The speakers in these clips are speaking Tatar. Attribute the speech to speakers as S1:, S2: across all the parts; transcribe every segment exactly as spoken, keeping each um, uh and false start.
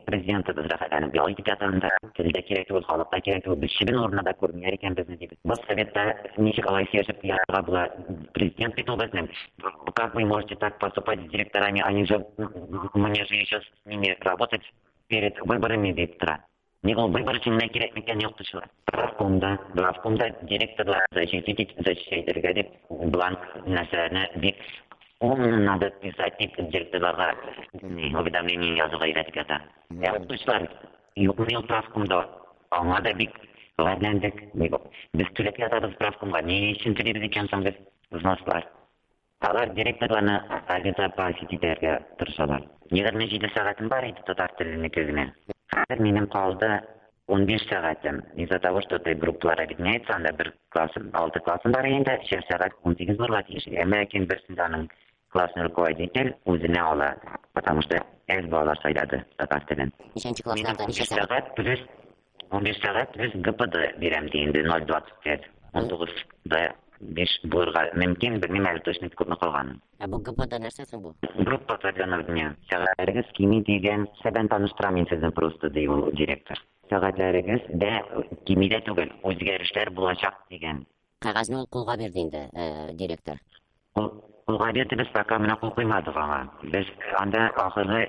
S1: президентimiz rəhbərinin bir aytıb yatanda tildə kerak ol, xalqda kerak ol, kişinin ornuna da görmüyor ekenimizni deyip. Bu Sovet'te nişik alaysı yaşap yarığa bula президент бит образным. Как вы можете так поступать с директорами? Они же, мне же еще с ними работать перед выборами диктора. Не был выбор için ne gerekmekten yoktular. Правкомда, правкомда директорlar защитить, защитить edip blank nəsələrini bir onun надо писать директорларға уведомление yazığa iletip yatar. Yapmışlar. Yok mu правкомда? Ona da bir öğrendik. Biz tülep yatarız правкомға. Ne için tülep ekensən biz uzmaslar? Алар директорларны агента посетителерге тырышалар. yigirma жети сағатым бар еді татар тіліне көзімен. Қазір менің қалды он беш сағатым. Из-за того, что ты группалар объединяется, анда бір классым, алты классым бар енді, шесть сағат он сегіз барға тиеш. Әмәкен бірсінданың классный руководитель өзіне алады, потому что әз балалар сайлады татар тілін.
S2: Нешенчі классларда неше сағат?
S1: плюс он беш сағат плюс ГПД берем дейінді ноль двадцать пять. он тоғызда беш булырга мөмкин, белмим әле точно күпме калганын.
S2: Ә бу ГПД нәрсәсең бу?
S1: Группа подготовления. Сәгатьләрегез кими дигән сәбән таныштырам мин сезне просто ди ул директор. Сәгатьләрегез дә кимидә түгел, үзгәрешләр булачак дигән.
S2: Кагазны ул кулга бирде инде директор.
S1: Кулга бирде, без пока менә кул куймадык аңа. Без анда ахыргы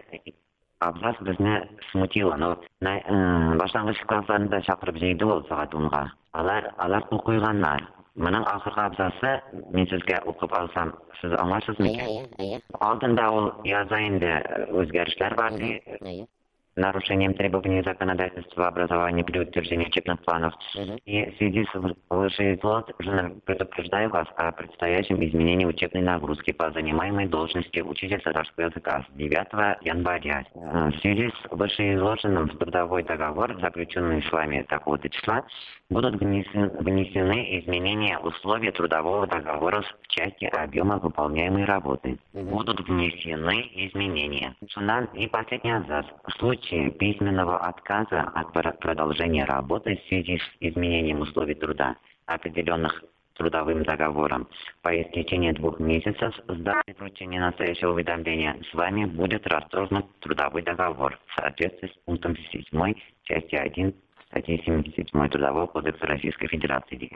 S1: абзац безне смутило, но башлангыч классларында чакырып җыйды ул сәгать онга. Алар алар кул куйганнар. Моның ахыргы абзасы мен сезгә укып алсам, сез аңларсызмы?
S2: Әйе, әйе.
S1: Алдында ул яза инде үзгәрешләр бар ди.
S2: Әйе.
S1: Нарушением требований законодательства образования при утверждении учебных планов. И в связи с вышеизложенным предупреждаю вас о предстоящем изменении учебной нагрузки по занимаемой должности учитель татарского языка с девятого января. В связи с вышеизложенным в трудовой договор, заключенный с вами такого-то числа, будут внесены, внесены изменения условий трудового договора в части объема выполняемой работы. Будут внесены изменения. И последний абзац. В случае письменного отказа от продолжения работы в связи с изменением условий труда, определенных трудовым договором, по истечении двух месяцев с даты вручения настоящего уведомления с вами будет расторгнут трудовой договор в соответствии с пунктом седьмой части один статьи семьдесят седьмой Трудового кодекса Российской Федерации.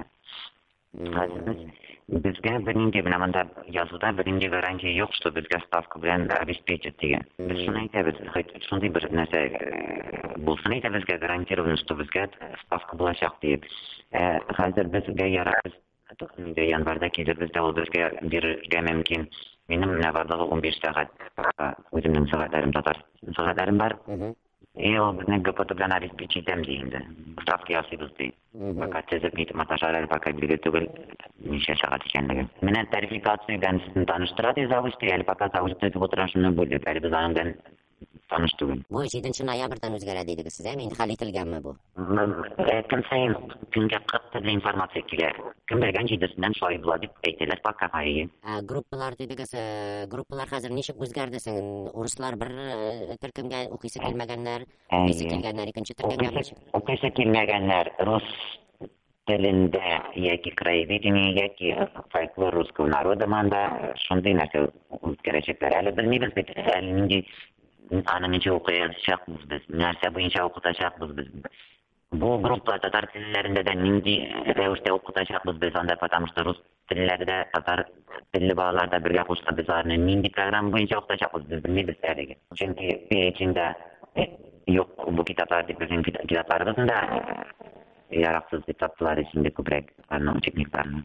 S1: Безгә бернинди беләмендә язуда бернинди гарантия юк, что безгә ставка белән обеспечит дигән. Без шуны әйтәбез, хәтта шундый бер нәрсә булсын әйтә безгә гарантировано, что безгә ставка булачак дип. Хәзер безгә ярабыз. Инде январьда килербез дә ул безгә бирергә мөмкин. Минем менә барлыгы он беш сәгать. Үземнең сәгатьләрем татар сәгатьләрем бар. И ул безне ГПТ белән обеспечить итәм ди инде. Ставка ясыйбыз ди. Пока тезеп нитеп маташалар, пока билге түгел ничә сәгать икәнлеген. Менә тарификация белән сезне таныштыра ди завучты, әле пока завучты дип утырашны бүлеп, әле без аның белән таныш түгел.
S2: Бу җиденче ноябрьдән үзгәрә дидегез сез, әми хәл ителгәнме бу?
S1: Көн саен көнгә кырык төрле информация килә. Кем белгән җидесеннән шулай була дип әйтәләр пока хәйе.
S2: Группалар дидегез, группалар хәзер ничек үзгәрде син? Урыслар бер төркемгә укыйсы килмәгәннәр, укыйсы килгәннәр икенче төркемгә.
S1: Укыйсы килмәгәннәр рус телендә яки краеведение, яки фольклор русского народа манда шундый нәрсә үзгәрәчәкләр. Әле белмибез бит, әле нинди аны ничә укыячакбыз без, нәрсә буенча укытачакбыз без. Бу группа татар телләрендә дә нинди рәвештә укытачакбыз без анда, потому что рус телләрдә татар телле балаларда бергә кушса без аларны нинди программа буенча укытачакбыз без белмибез әлегә. Чөнки печендә юк бу китаплар дип безнең китапларыбызда яраксыз дип таптылар ичендә күбрәк аның учебникларны.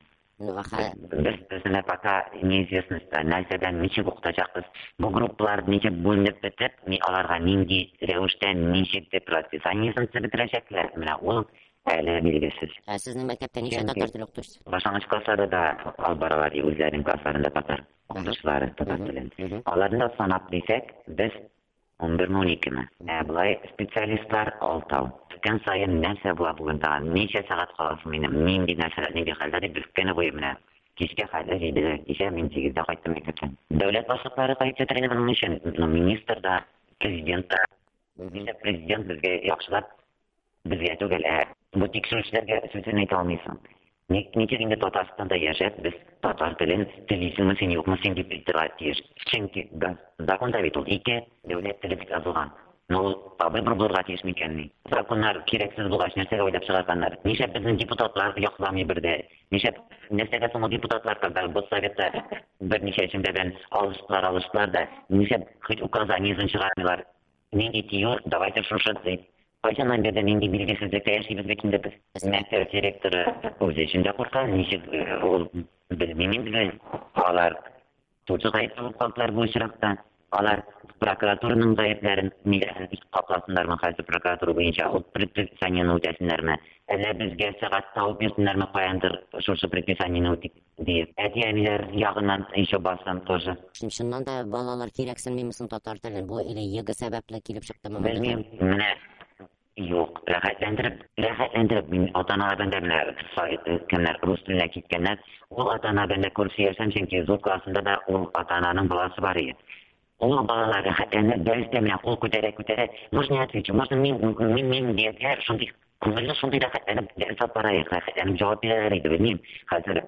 S1: Безне пока неизвестность, нәрсәдән ничек укытачакбыз, бу группалар ничек бүленеп бетеп, аларга нинди рәвештә ничек дип расписаниесен бетерәчәкләр, менә ул әле билгесез.
S2: Ә сезнең мәктәптә ничә татар теле укытучысы?
S1: Башлангыч классларда да алып баралар, үзләренең классларында татар укытучылары татар телен. Аларны санап дисәк, без он бер он ике. Ә булай специалистлар алтау. Көн сайын нәрсә була бүгендә, ничә сәгать каласың минем, нинди нәрсәләр, нинди хәлдә дип bilgәне буе менә. Кичкә хәлдә җидедә, кичә мин сигездә кайттым мәктәптән. Дәүләт башлыклары кайтты тренерның өчен, министр да, президент та. Бездә президент безгә яхшылап безгә түгел, ә бу тикшерүчеләргә сүзен әйтә алмыйсың. Ничек инде Татарстанда яшәп, без татар телен телисеңме син юкмы син дип әйтергә тиеш. Чөнки законда бит ул ике дәүләт теле дип язылган. Ул табы бер булырга тиеш микәнни? Законнар кирәксез булгач нәрсәгә уйлап чыгарганнар? Нишләп безнең депутатлар якламый бердә? Нишләп нәрсәгә соң ул депутатлар когда бу советта берничә эшендән алыштылар, алыштылар да нишләп хоть указание чыгармыйлар? Нинди тию, давайте шушы дип. Кайчаннан бирле нинди билгесезлеккә яшибез бит инде без. Мәктәп директоры үзе өчен дә курка, ничек ул белмим инде. Алар Турчы гаеп булып калдылар бу очракта. Алар прокуратураның гаепләрен капласыннармы хәзер прокуратура буенча ул предписаниене үтәсеннәрме? Әллә безгә сәгать табып бирсеннәрме каяндыр шушы предписаниене үтик дип. Әтиәниләр ягыннан еще басам тоже.
S2: Шуннан да балалар кирәксенмиме соң татар телен? Бу или йөге сәбәпле килеп чыктымы?
S1: Белмим, менә юк, рәхәтләндереп, рәхәтләндереп мин ата-аналардан да менә кемнәр рус теленә киткәннәр, ул ата-анадан да күрсә яшәм, чөнки зур классында да ул ата-ананың баласы бар иде. Ул балалар рәхәтләнеп, дәрестә менә кул күтәрә, күтәрә, можно отвечу, можно мин, мин, мин дияргә, шундый күңелле, шундый рәхәтләнеп, дәрес алып барайык, рәхәтләнеп җавап бирәләр иде, белмим, хәзер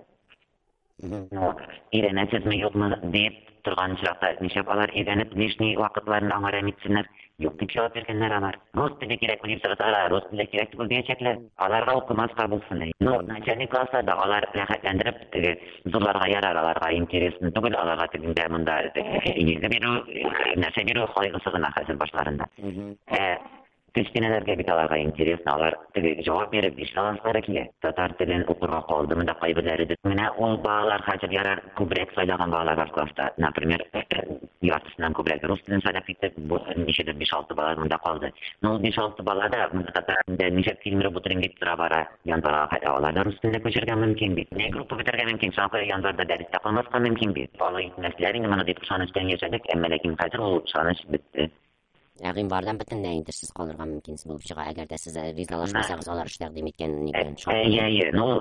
S1: өйрәнәсезме юкмы дип торган чакта нишләп алар өйрәнеп лишний вакытларын аңара митсеннәр? Юк дип җавап биргәннәр алар. Рус теле кирәк дип сорасалар, рус теле кирәк дип диячәкләр. Аларга укымаска булсын. Ну, начальник классларда алар рәхәтләндереп, теге зурларга ярар, аларга интересны түгел, аларга тегендә монда илгә бирү, нәрсә бирү кайгысы гына хәзер башларында. Э Кечкенәләргә бит аларга интересно, алар теге җавап биреп ишаласлары килә. Татар телен укырга калдымы да кайберләре дә. Менә ул балалар хәзер ярар күбрәк сайлаган балалар бар класста. Например, яртысыннан күбрәк рус телен сайлап китте, бу ничәдер биш-алты бала монда калды. Ну, биш-алты бала да татар телендә ничек килмер бу телен дип тора бара. Янбара аларда рус теленә күчергә мөмкин бит. Не группа бетергә мөмкин, шуңа янбарда дәрестә калмаска мөмкин бит. Алай итмәсләр инде моны дип ышаныштан яшәдек, әмма ләкин хәзер ул ышаныч бетте.
S2: Ягъни бардан бөтенләй инде сез калырга мөмкинсез булып чыга, әгәр дә сез ризалашмасагыз алар эш тәкъдим иткәнен икән.
S1: Әйе, әйе, ну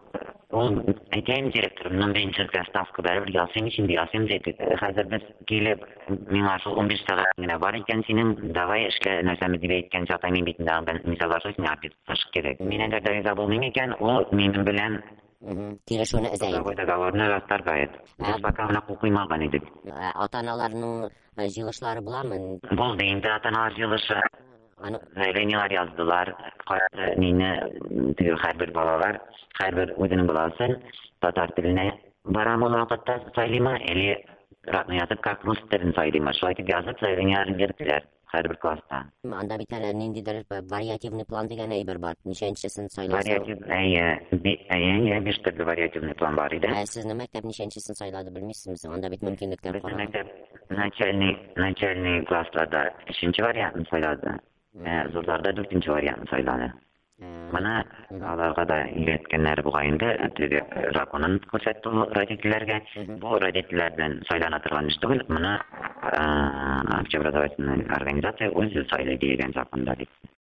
S1: ул әйтәм директорымның беренче ставка бәрабәр ясыйм өчен ясыйм дип. Хәзер без килеп, миңа шул унбиш сәгать генә бар икән синең, давай эшкә нәрсәме дип әйткән чакта мин бит инде мисаллашып миңа писаш кирәк. Мин әгәр дә риза булмыйм икән, ул минем белән
S2: килешүне эзләйм.
S1: Договорны расларга ит. Без пока менә куймаган идек.
S2: Ата-аналарның җыелышлары буламы?
S1: Булды инде ата-аналар җыелышы. Заявлениелар яздылар. Мине теге һәрбер балалар, һәрбер үзенең баласын татар теленә барамы вакытта сайлыймы, или ратны язып как рус телен сайлыймы? Шулай дип язып заявлениелар бирделәр. Һәрбер класста.
S2: Анда бит әле ниндидер вариативный план дигән әйбер бар. Ничәнчесен сайласаң?
S1: Вариатив, әйе, әйе, биш төрле вариативный план бар иде.
S2: Ә сезнең мәктәп ничәнчесен сайлады белмисезме? Анда бит мөмкинлекләр
S1: бар. Мәктәп начальный, начальный классларда өченче вариантны сайлады. Зурларда дүртенче вариантны сайлады. Моны аларга да өйрәткәннәр бугай инде, теге законын күрсәтте родительләргә. Бу родительләр белән сайлана торган эш түгел, моны общеобразовательная организация үзе сайлый дигән законда дип.